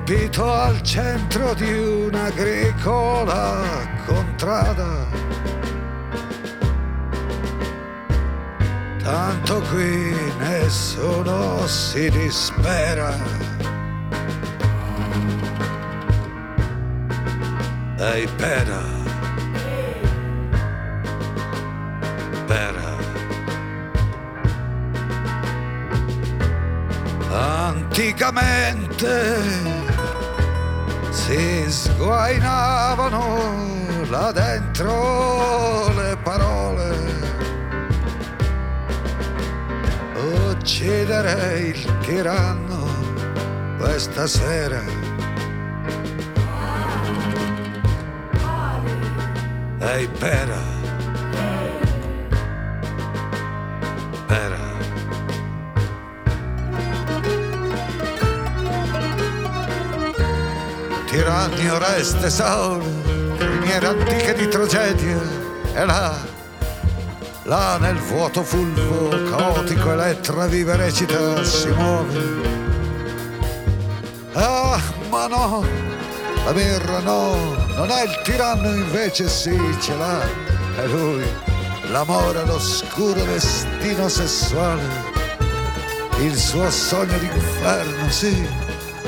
colpito al centro di un'agricola contrada. Tanto qui nessuno si dispera. Ehi, pera, pera. Anticamente si sguainavano là dentro le parole. Uccidere il tiranno questa sera. Ehi, pera, pera. Tiranni, Oreste, Saul, criniere antiche di tragedia, e là nel vuoto fulvo, caotico, Elettra vive, recita, si muove. Ah, ma no, la birra no, non è il tiranno, invece sì, ce l'ha, è lui, l'amore, l'oscuro destino sessuale, il suo sogno d'inferno, sì.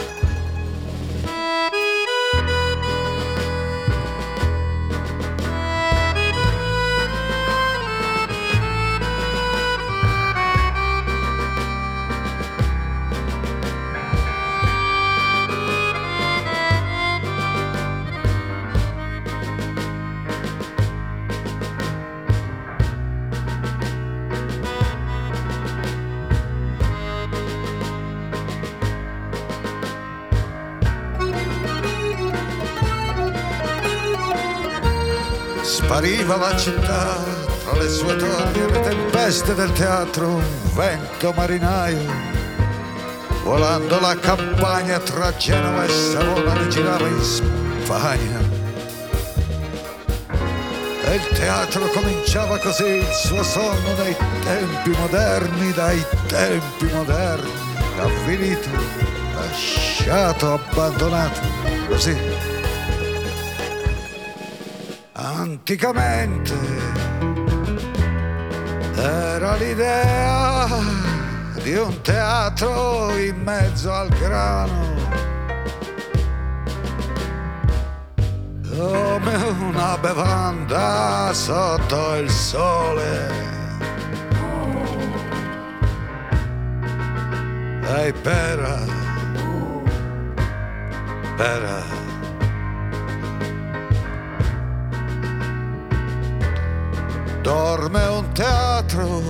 Spariva la città tra le sue torri e le tempeste del teatro, un vento marinaio. Volando la campagna tra Genova e Savona ne girava in Spagna. E il teatro cominciava così il suo sonno dai tempi moderni, avvilito, lasciato, abbandonato, così. Anticamente era l'idea di un teatro in mezzo al grano, come una bevanda sotto il sole. Ehi, pera, pera. Dorme un teatro,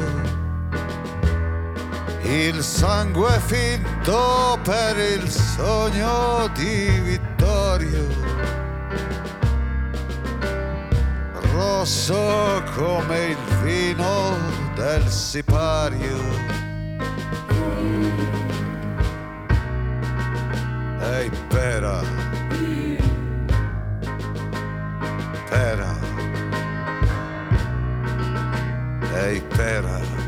il sangue finto per il sogno di Vittorio, rosso come il vino del sipario. Ehi, pera, pera. Ehi, pera.